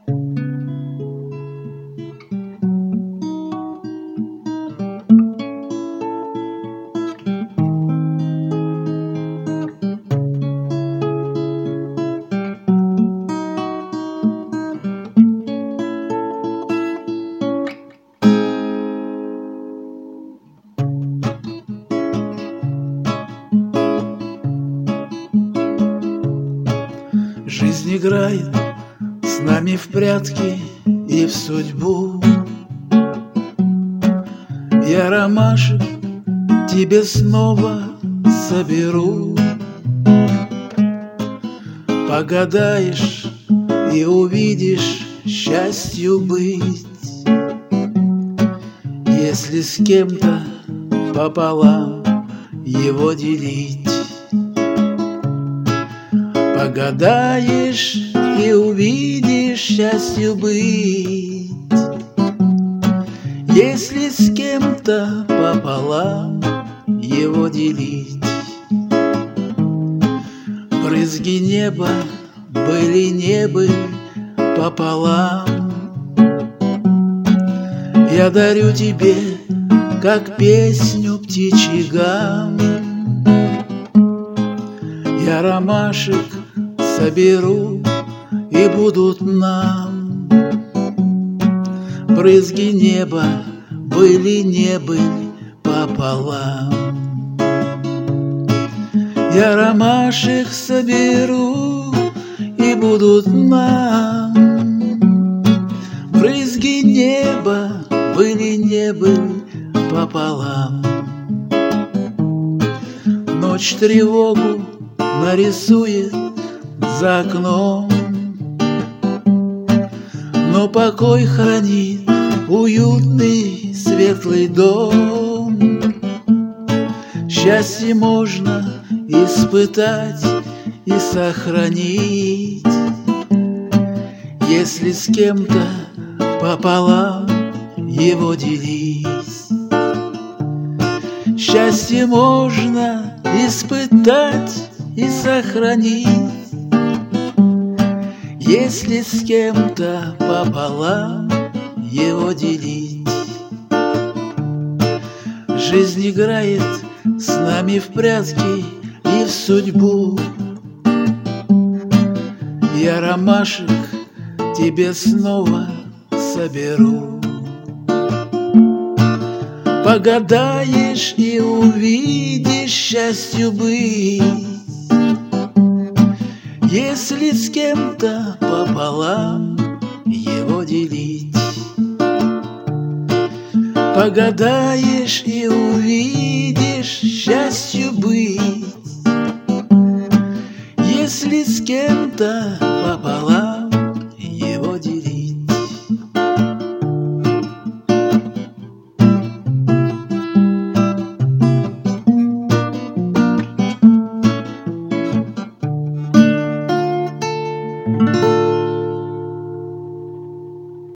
Жизнь играет с нами в прятки и в судьбу. Я ромашек тебе снова соберу. Погадаешь и увидишь счастью быть, если с кем-то пополам его делить. Погадаешь и увидишь счастью быть, если с кем-то пополам его делить. Брызги неба были не были пополам. Я дарю тебе, как песню, птичий гам. Я ромашек соберу, и будут нам брызги неба были не были пополам. Я ромашек соберу, и будут нам брызги неба были не были пополам. Ночь тревогу нарисует за окном, но покой хранит уютный светлый дом. Счастье можно испытать и сохранить, если с кем-то пополам его делить. Счастье можно испытать и сохранить, если с кем-то пополам его делить. Жизнь играет с нами в прятки и в судьбу. Я ромашек тебе снова соберу. Погадаешь и увидишь счастью быть, если с кем-то пополам его делить. Погадаешь и увидишь счастью быть, если с кем-то